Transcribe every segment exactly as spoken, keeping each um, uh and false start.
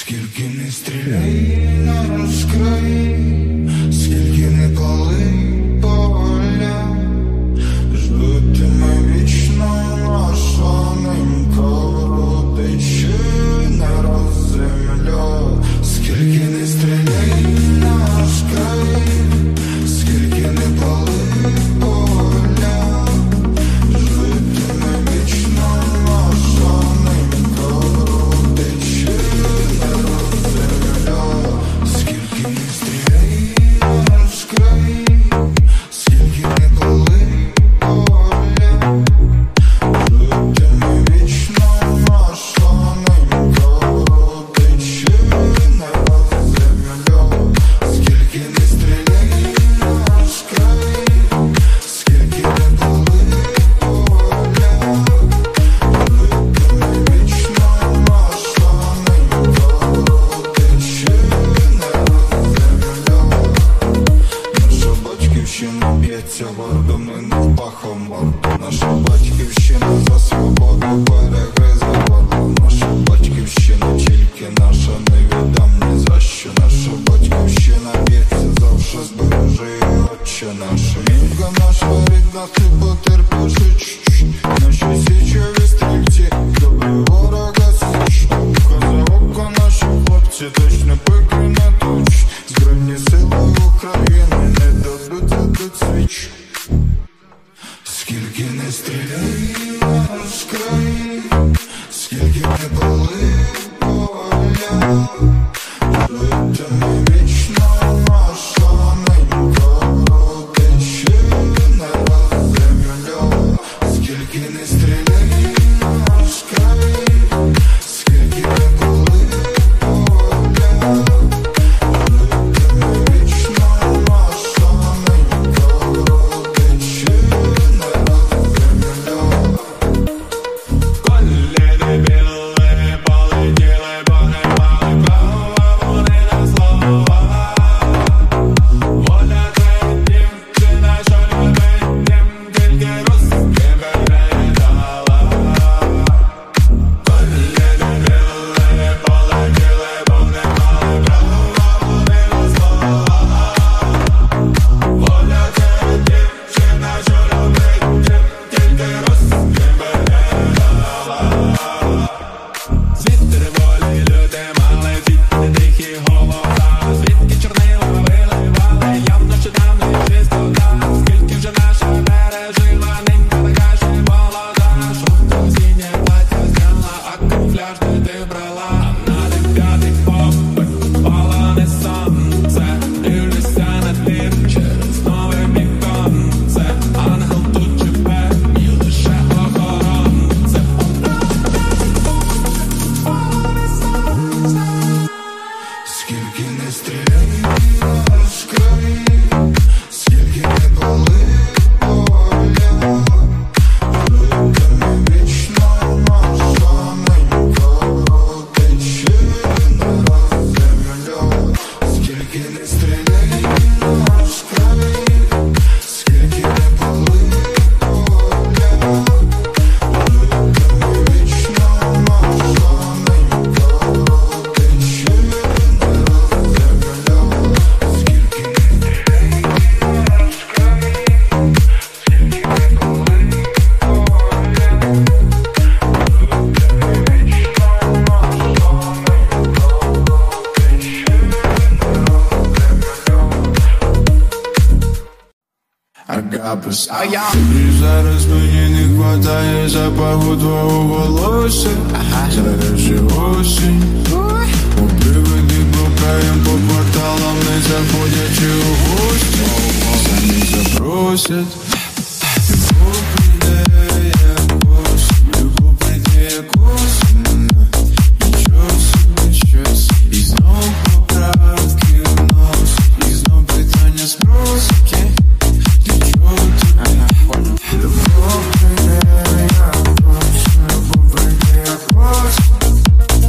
Скільки не стріляй, не розкрай, скільки не пали поля, ждутиме вічно наша ненька родичі, не розземля. Скільки не стріляй, не розкрай, скільки не пали поля, ждутиме вічно наша ненька родичі, не розземля. Скільки не стріляй, не розкрай, скільки не пали поля, ждутиме вічно наша ненька родичі, не розземля. Скільки не стріляй, не розкрай, скільки не пали поля, ждутиме вічно наша ненька родичі, не розземля. Наша батьківщина б'ється гордо, ми не пахом морду. Наша батьківщина за свободу перегризе горло. Наша батьківщина тільки наша, не віддам ні за що. Наша батьківщина б'ється завше, збережи її, отче наш. Мінька наша рідна, ти потерпиш чуть-чуть. Наші січові стрільці, добрі ворога січ. Око за око наші хлопці точно пеклі не точать. Збройні сили України не дадуть задуть свіч. Скільки не стріляй, не розкрай, скільки не пали поля, ждутиме вічно наша ненька родичі, не розземля. Скільки не стріляй, не розкрай, скільки не пали поля, ждутиме вічно наша ненька родичі, не розземля. Коліни біли, полетіли, погнали, права вони на слова. Воля це дівчина, що любить дім, тільки русським передала. Коліни біли, полетіли, погнали, права вони на слова. Воля це дівчина, що любить дім, тільки русським передала. Звідти волі люди мали, звідти тихі голоса, звідки чорнила виливали, явно ще давно і чистота. Скільки вже наша пережила, ненька така ще молода. Жовто-сінє плаття зняла, а камуфляж де ти брала. На дев'ятий поверх палане сонце, дивлюся на тих через нове віконце. Ангел тут живе, і лише охоронце. Скільки не стріляй, не розкрай, скільки не пали поля, ждутиме вічно наша ненька родичі, не розземля. Скільки не стріляй, не розкрай, скільки не пали поля, ждутиме вічно наша ненька родичі, не розземля. Скільки не стріляй, не розкрай, скільки не пали поля, Агапес, а я і зараз мені не хватає запаху твого волосся. Зараз же осінь, у привиди блукаєм по кварталам, не заходячи у гості. Самі запросять. Любов прийде як осінь, любов прийде як осінь. Нічого собі щось, і знов поправки вносить, і знов питання спросить. Любов прийде як осінь, любов прийде як осінь.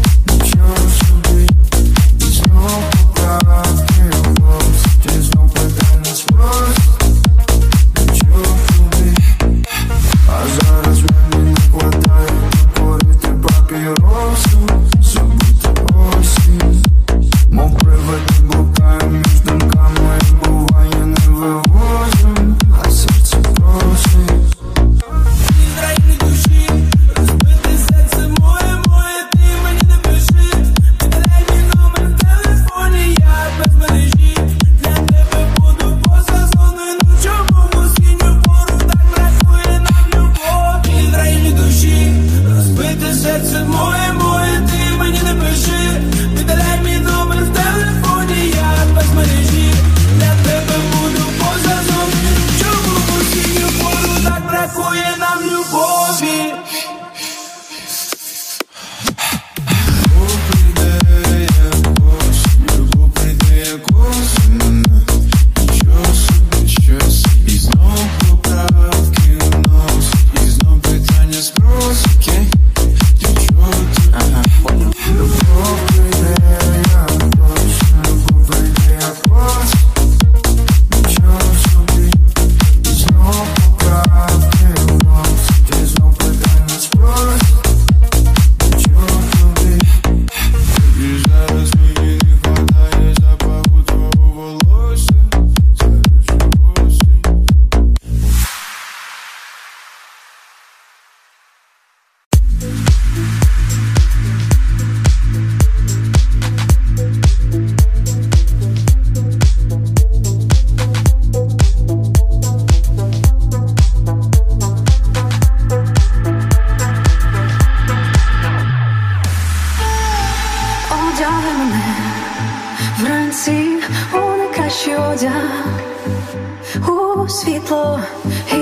Роздягай мене вранці у найкращий одяг, у світло і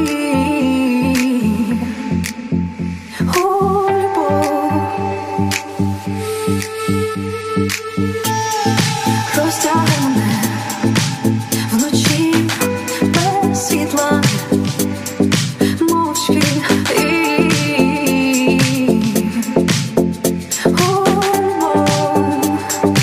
у любов. Роздягай мене вночі без світла, мовчки і у любов.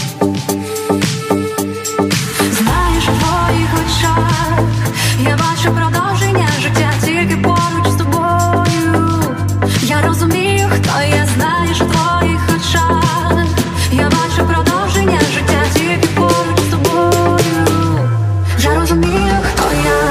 Знаєш, у твоїх очах я бачу продовження життя тільки поруч з тобою. Я розумію, хто я, знаєш, у твоїх очах я бачу продовження життя тільки поруч з тобою. Я розумію, хто я.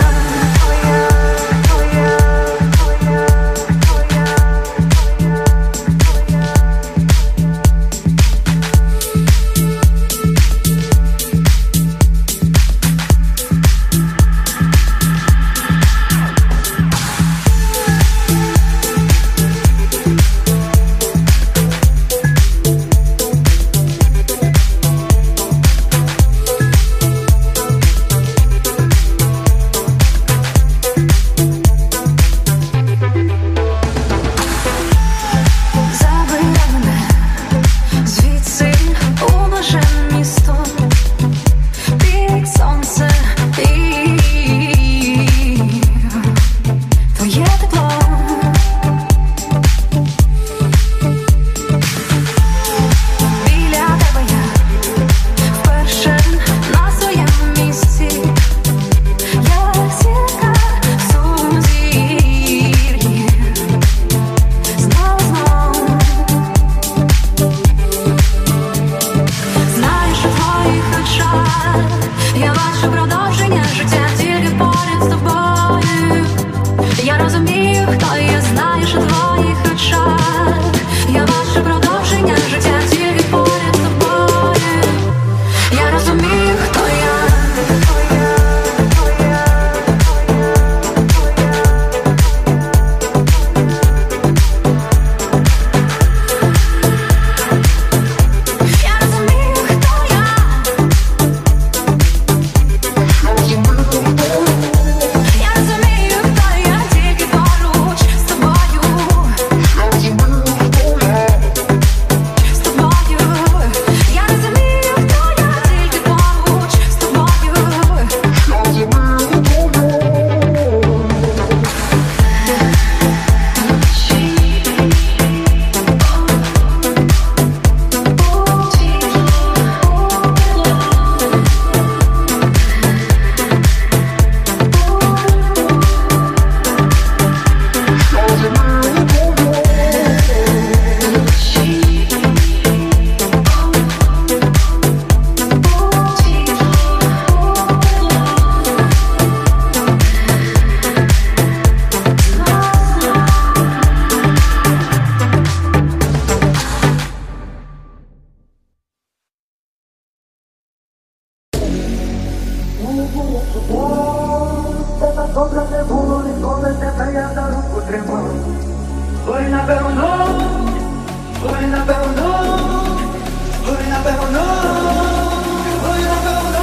Я бачу продовження життя тільки поряд з тобою. Я розумію, хто я, знаєш, у твоїх очах я бачу продовження життя тільки поряд з тобою. Я розумію, хто я. Добре не було ніколи, тебе я за руку тримав. Ой, напевно, ой, напевно, ой, напевно, ой, напевно.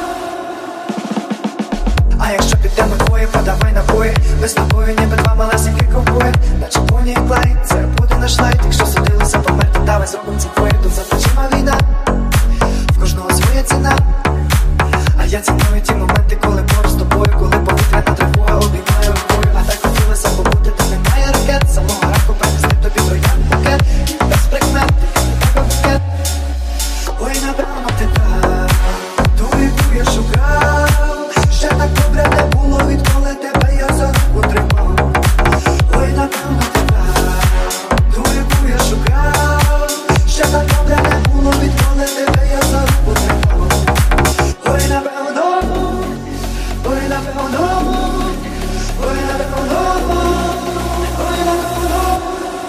А якщо підемо двоє, подавай напої. Ми з тобою ніби два малесенькі ковбої. Наче Бонні і Клайд, це буде наш лайт. Якщо судилися померти, давай зробимо це твоє. Тут за плечима війна, в кожного своя ціна. А я ціную ті моменти, коли поруч з тобою, коли повітряна тривога обіймає рукою. А так хотілося побути, тут немає ракет. Самого ранку принесли тобі троян букет. Без прикмет, тебе букет. Ой, напевно, ти так, ту, яку я шукав. Ще так добре не було, відколи тебе я за руку тримав. Ой, напевно, ти так, ту, яку я шукав. Ще так добре не було, відколи тебе я за руку тримав. Ой, напевно, ой, напевно, ой, напевно, ой, напевно.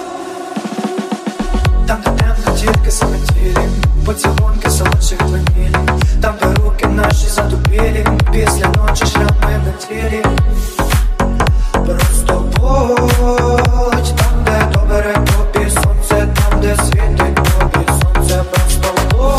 Там, де темно, тільки саме тілі, поцілунки солодших ванілі. Там, де руки наші задубілі, після ночі шлями на тілі. Просто будь там, де добре тобі сонце, там, де світить тобі сонце. Просто будь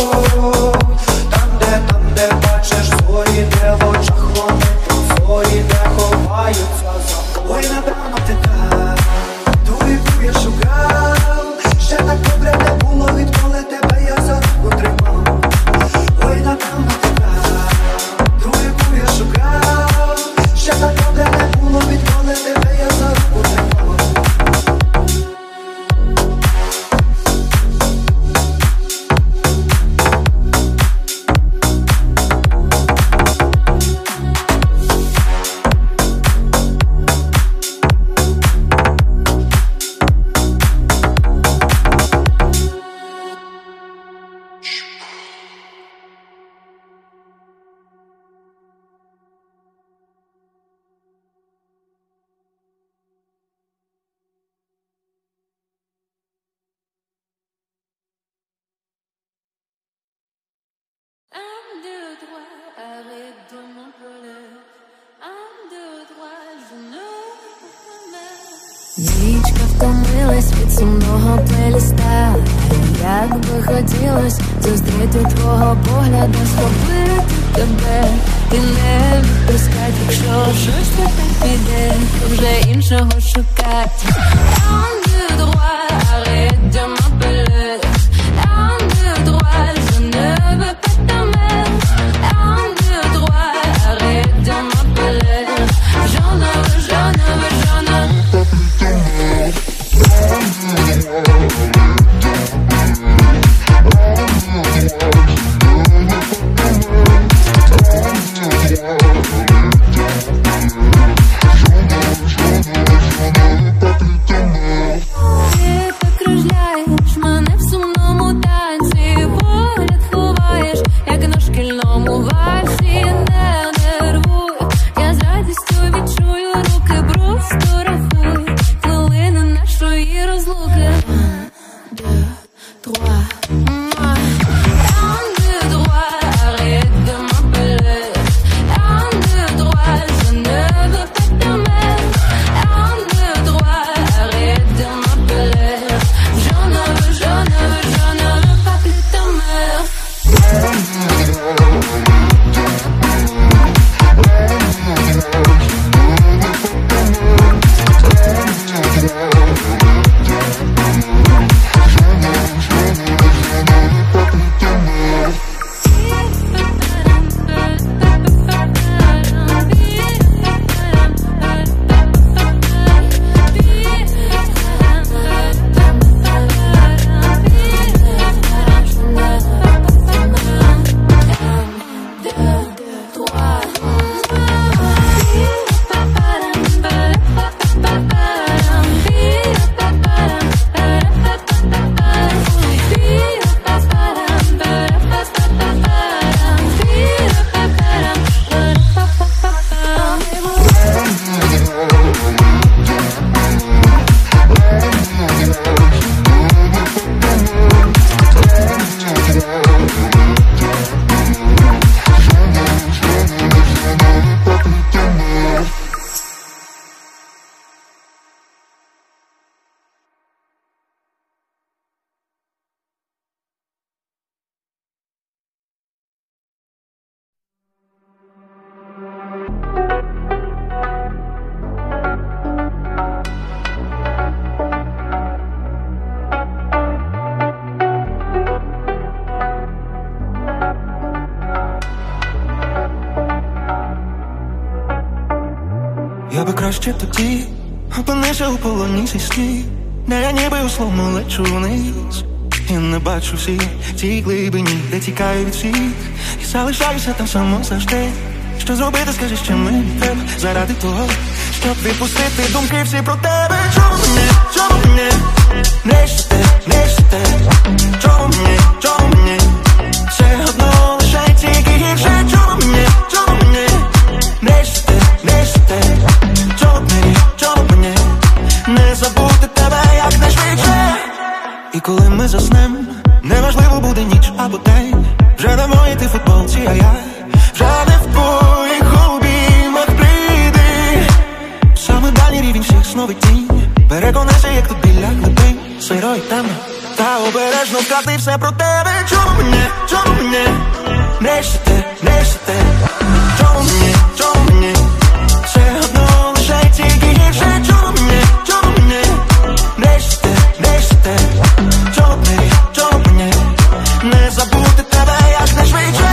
Нічка втомилась від сумного плейліста. Як би хотілось зустріти твого погляду, схопити тебе і не відпускать. Якщо щось не так піде, то вже іншого шукать. Un, deux, droit, arrête de m'appeler. Un, deux, droit, je ne veux pas ta mère. Un, deux, droit, arrête de m'appeler. J'en veux, j'en veux, j'en veux. Ти так кружляєш мене в сумному танці, погляд ховаєш, як на шкільному вальсі. Не нервуй, я з радістю відчую, руки просто рахуй хвилини нашої розлуки. Un, deux, trois. Un, deux, droit, arrête de m'appeler. Un, deux, droit, je ne veux pas ta mère. Un, deux, droit, arrête de m'appeler. Je ne veux, je ne veux, je ne veux pas plus ta mère. Я би краще тоді опинився у полоні зі слів, де я ніби у словно лечу вниз. І не бачу всі ті глибині, де тікаю від всіх, і залишаюся там само завжди. Що зробити, скажи, що мені треба заради того, щоб відпустити думки всі про тебе. Чому мені, чому мені нищити, нищити? Чому мені, чому мені все одно лише тільки гірше? Чому мені, чому мені нищити, нищити? Чому мені, чому мені не забути тебе якнайшвидше? І коли ми заснем, неважливо буде ніч або день, вже не в моїй ти футболці, а я вже не в твоїх обіймах. Прийди саме дальній рівень всіх снов і тінь. Переконайся, як тут біля глибин сиро і темно, та обережно вказати все про тебе. Чому мені, чому мені нищити, нищити? Чому мені, чому мені все одно лише тільки гірше? Чому мені, чому мені нищити, нищити? Чому мені, чому мені не забути тебе якнайшвидше?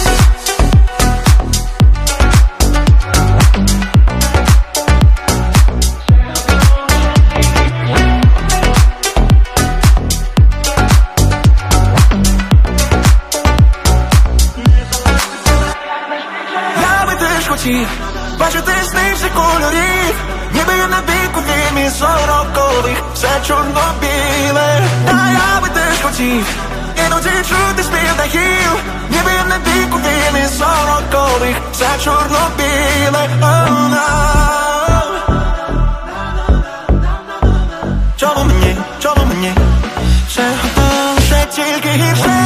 Бачити снився кольорів, ніби я на біку вімі сорокових, все чорно-біле. Та я би теж хотів іноді чути спів дахів, ніби я на біку вімі сорокових, все чорно-біле. Oh, no. Чому мені, чому мені все одно лише тільки гірше?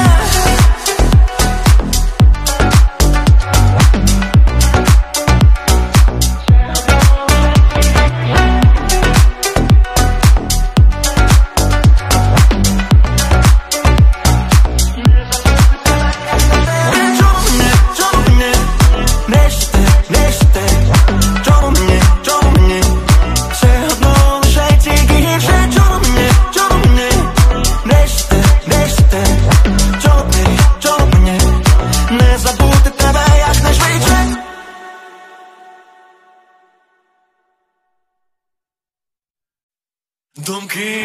думки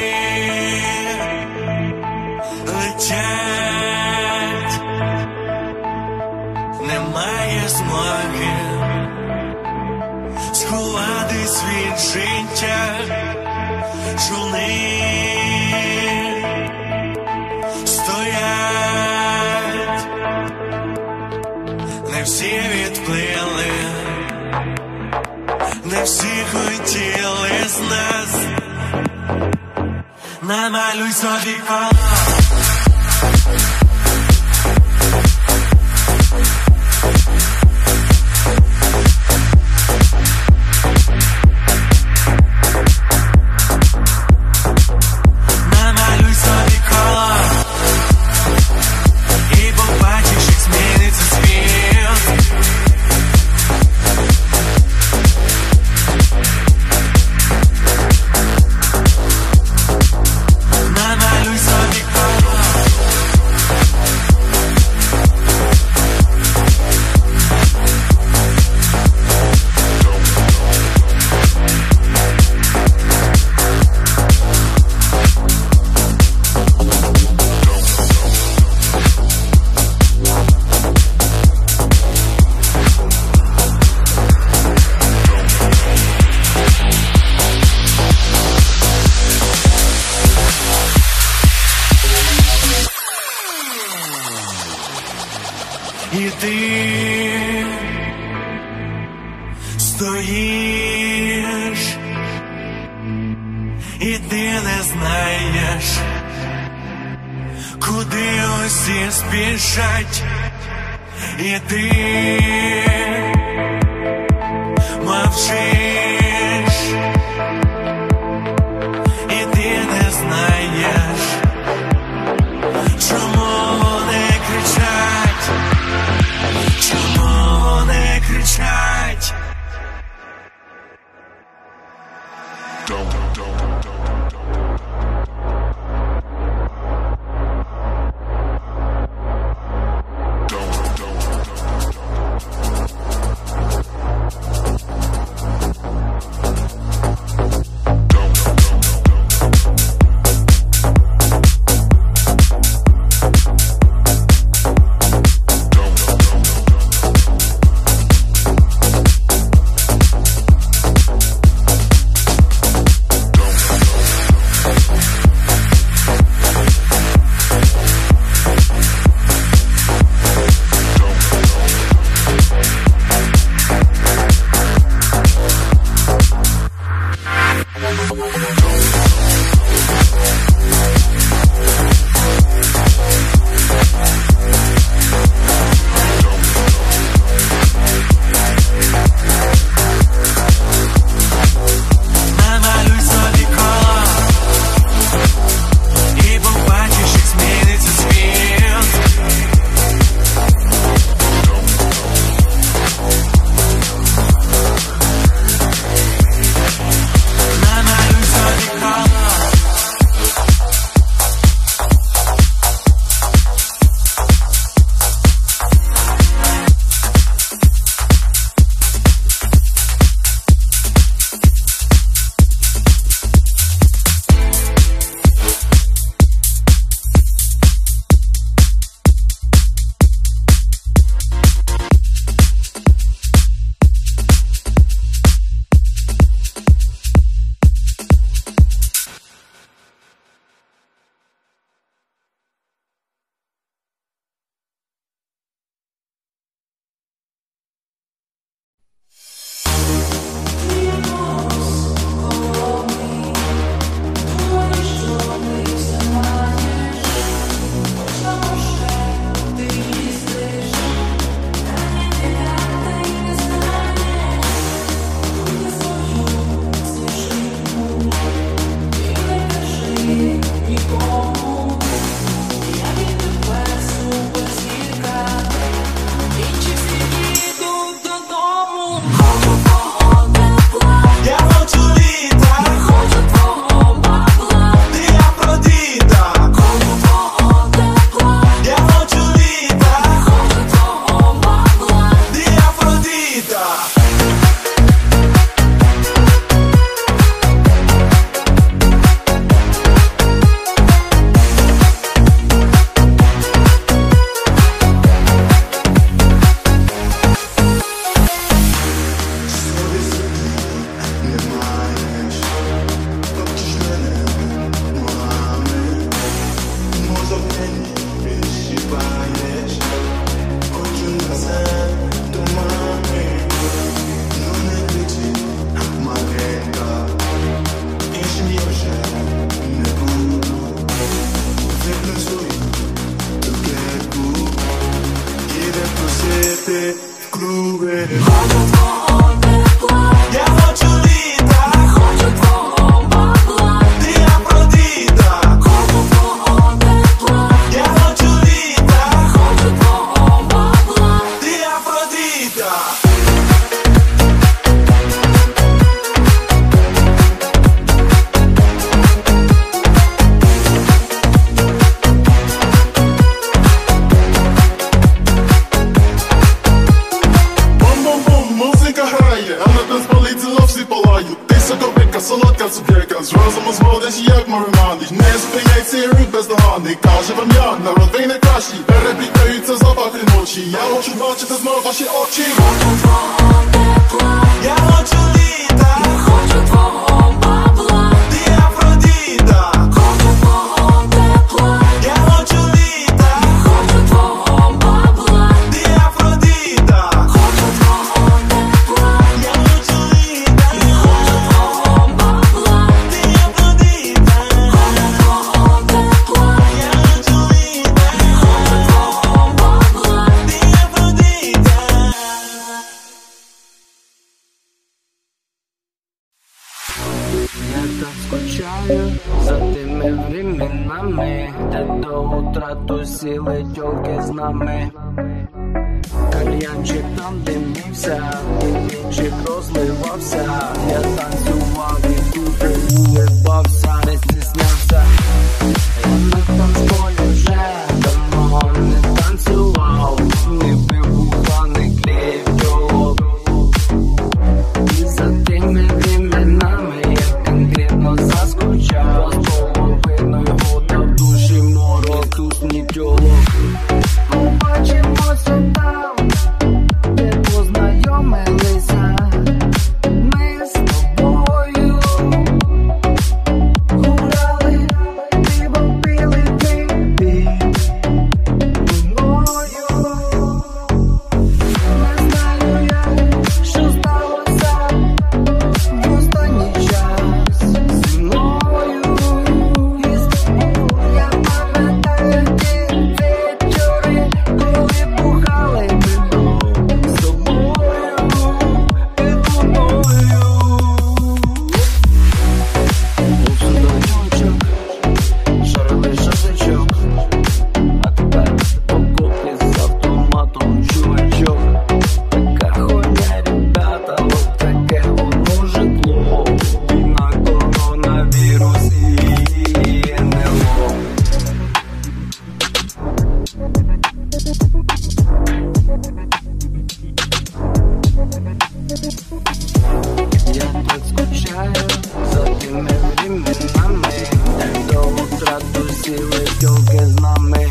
летять, немає змоги сховатись від життя, човни стоять, не всі відплили, не всі хотіли з нас. Намалюй собі кола. Намалюй собі кола. І побачиш, як зміниться світ. Намалюй собі кола. І ти стоїш, і ти не знаєш, куди усі спішать, і ти мовчиш, і ти не знаєш, чому вони кричать. Чому вони кричать? ти в клубі. Хочу твого тепла, Я хочу літа, хочу твого бабла, ти Афродіта. хочу твого тепла, Я хочу літа, хочу твого бабла. ти Афродіта. Бум-бум-бум, музика грає, а на танцполі ціла всі палають. Ти соковитка, солодка цукерка, з розуму зводиш, як маринадиш. Не зупиняйся, і рух бездоганний. Каже вам я, народ ви найкращий. Переплітаються запахи ночі. Я хочу бачити знов ваші очі. Хочу твого тепла, Я хочу літа, хочу твого бабла, ти Афродіта. хочу твого тепла, Я хочу літа, хочу твого бабла, ти Афродіта. хочу твого тепла, Я хочу літа, хочу твого бабла, ти Афродіта. хочу твого тепла, Я хочу літа, хочу твого бабла. ти Афродіта. Я так скучаю за тими временами, де до утра тусили тёлки з нами. Кальянчик там димівся, вінчик розливався. Я танцював і дуже улибався, не стіснявся. Я на танцполі вже давно не танцював, не пив бухла, не клеїв тёлок. І за тими временами я конкретно заскучав. З половиною года в душі мороз, тут ні тёлок. Побачимося там, де познайомилися ми з тобою. Гуляли, пиво пили, пиво мною. Не знаю я, що сталося в останній час зі мною. І з тобою я пам'ятаю ті вечори, коли бухали ми з тобою і луною. Був судочок, жарили шашличок, а тепер окопи з автоматом, чувачок. Така хуйня, ребята, от таке воно житло. Війна, коронавірус і ен ел о. Я так скучаю за тими временами, де до утра тусили тёлки з нами.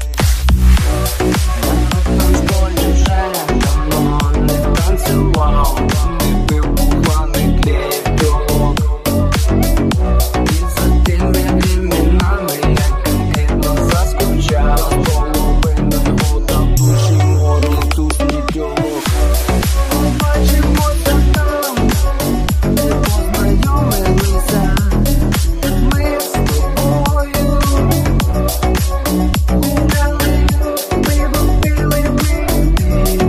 Я на танцполі вже давно не танцював, не пив бухла, не клеїв тёлок. І за тими временами я конкретно заскучав. З половиною года в душі мороз, тут ні тёлок. Побачимося там, де познайомилися ми з тобою. Гуляли, пиво пили, пили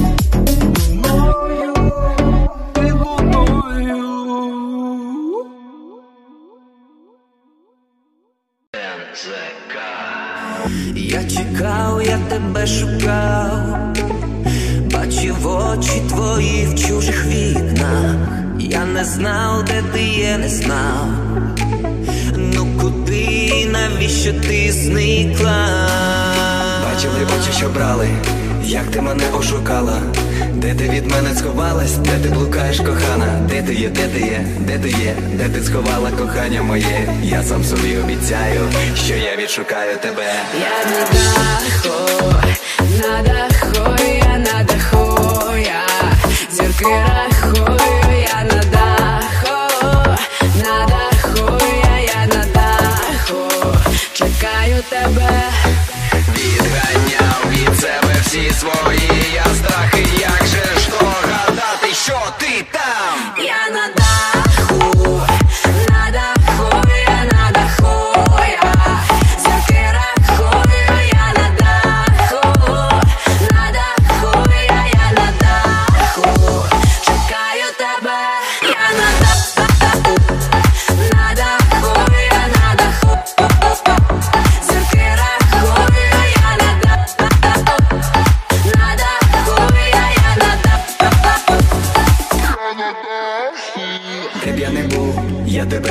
мною і луною. Я чекав, я тебе шукав, бачив очі твої в чужих вікнах. Я не знав, де ти є, не знав. Ну куди, навіщо ти зникла? Бачили очі, що брали, як ти мене ошукала. Де ти від мене сховалась, де ти блукаєш, кохана? Де ти є, де ти є, де ти є, де ти сховала кохання моє? Я сам собі обіцяю, що я відшукаю тебе. Я на даху, на даху, я на даху, я зірки рахую, я на даху, на даху, я, я на даху, чекаю тебе. Відганяв від себе всі свої я страхи, як же ж догадати, що ти там? Я на даху, на даху, я на даху, я зірки рахую, я на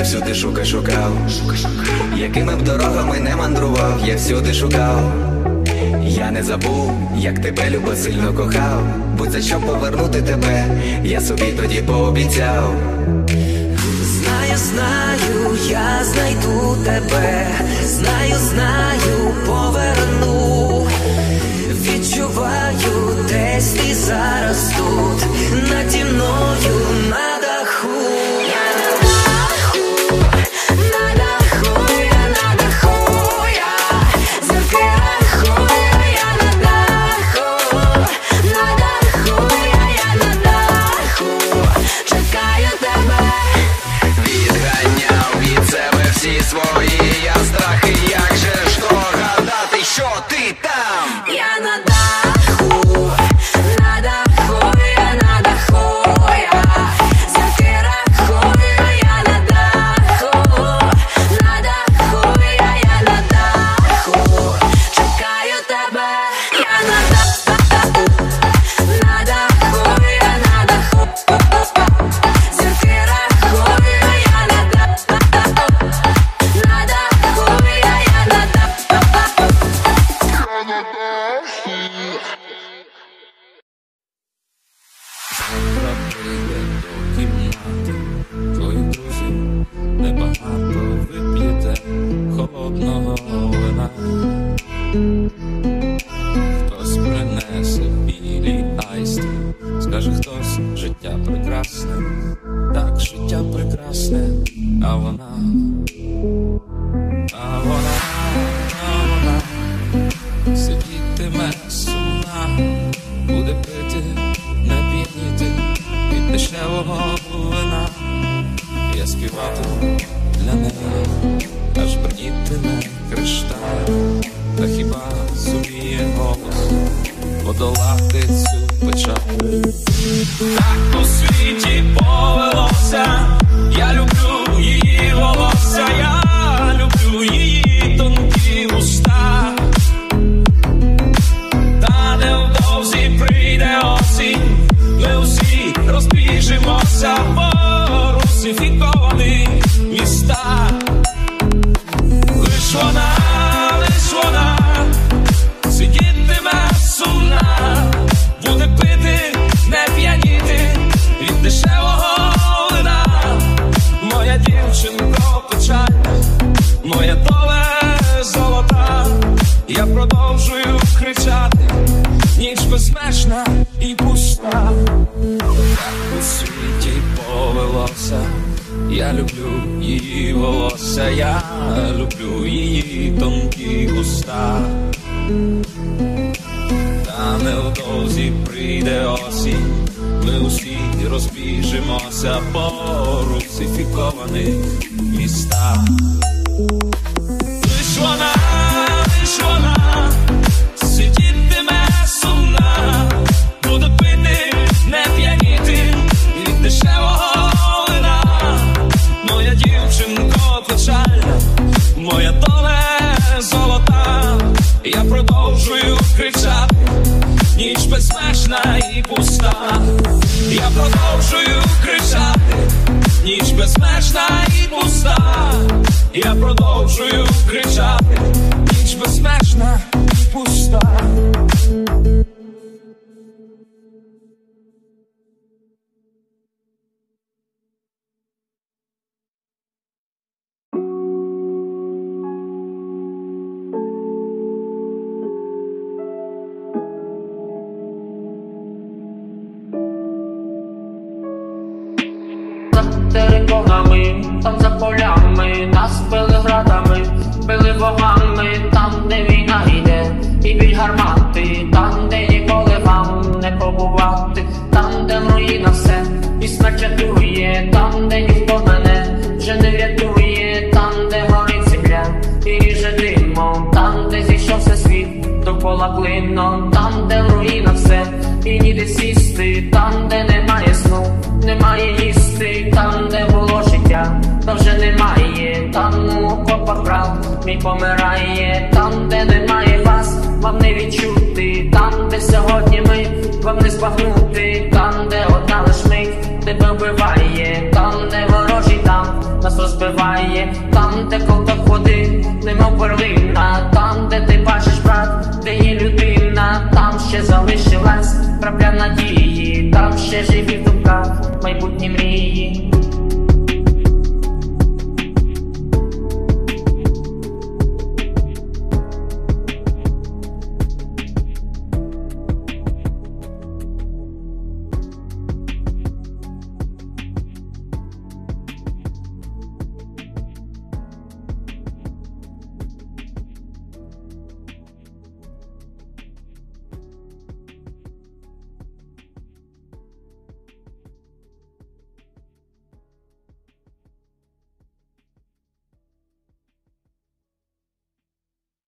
всюди шукай, шукав, якими б дорогами не мандрував, я всюди шукав. Я не забув, як тебе любо сильно кохав. Будь за що повернути тебе, я собі тоді пообіцяв. Знаю, знаю, я знайду тебе. Знаю, знаю, поверну. Відчуваю, десь ти зараз тут, наді мною на даху. Я на даху, на даху, я на даху, я зірки рахую, я на даху, на даху, я, я на даху, чекаю тебе. Відганяв від себе всі свої я страхи, як же ж догадати, що ти там? Я на даху, на даху, я на даху, я зірки рахую, я на даху, на даху, я, я на даху, чекаю тебе. Я на даху, на даху, я на даху, зірки рахую, я на даху, на даху, я, я на даху. Завтра прийде до кімнати твої друзі, небагато вип'єте холодного вина. Хтось принесе білі айсти, скаже хтось, життя прекрасне, так, життя прекрасне, а вона, а вона, а вона сидітиме сумна, буде пити, не п'яніти від дешевого вина. Я співатиму для неї, аж бринітиме кришталь. Та хіба зуміє голос подолати цю печаль? Так у світі повелося, я люблю її волосся, я люблю її тонкі уста. Та невдовзі прийде осінь, ми усі розбіжимося по русифікованих містах. Лиш вона, лиш вона сидітиме сумна, буде пити, не п'яніти від дешевого вина. Моя дівчинко печальна, моя доля золота. Я продовжую кричати, ніч безмежна і пуста. Так у світі повелося, я люблю її волосся, я люблю її тонкі уста. Та невдовзі прийде осінь, ми усі розбіжимося по русифікованих містах. Лиш вона, лиш вона сидітиме сумна, буде пити, не п'яніти від дешевого вина. Моя дівчинко печальна, моя доля золота. Я продовжую кричати, ніч безмежна і пуста. Я продовжую кричати, ніч безмежна і пуста. Я продовжую кричати, ніч безмежна і пуста. Териконами, там за полями, нас били градами, били богами, там, де війна йде, і бій гармати, там, де ніколи вам не побувати, там, де в руїнах все, і смерть рятує, там, де ніхто мене вже не врятує, там, де горить земля, і ріже димом, там, де зійшовся світ, довкола клином, там, де в руїнах все, і ніде сісти, там, де немає сну, немає їсти, там, де було життя, то вже немає, там у окопах брат мій помирає, там, де немає вас, вам не відчути, там, де сьогодні ми, вам не збагнути, там, де одна лиш мить тебе вбиває, там, де ворожий там нас розбиває. Там, де ковток води, немов перлина. Там, де ти бачиш, брат, де є людина. Там ще залишилась крапля надії. Там ще живі в думках майбутні мрії.